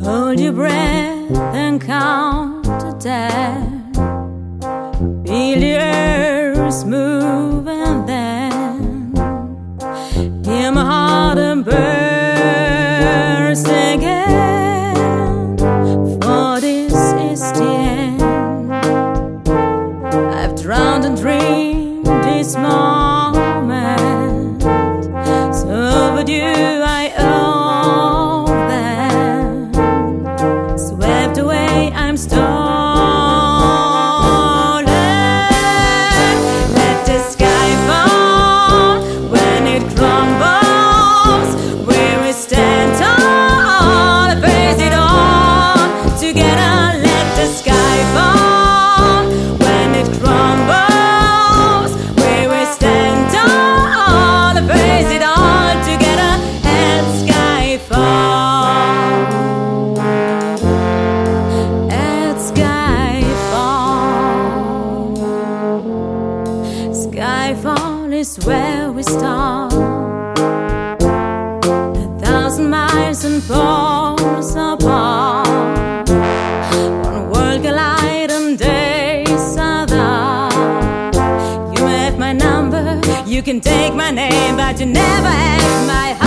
Hold your breath and count to 10. Feel the earth move and then hear my heart and burst again. For this is the end. I've drowned and dreamed this moment, so overdue I owe them. Swept away, I'm stolen. Let the sky fall when it crumbles. Where we stand tall, face it all together. Let the sky fall when it crumbles. Where we stand tall, face it all together. Let sky fall. Let sky fall. Skyfall is where we start. 1,000 miles and poles apart. One world collide and days are that. You have my number, you can take my name, but you never have my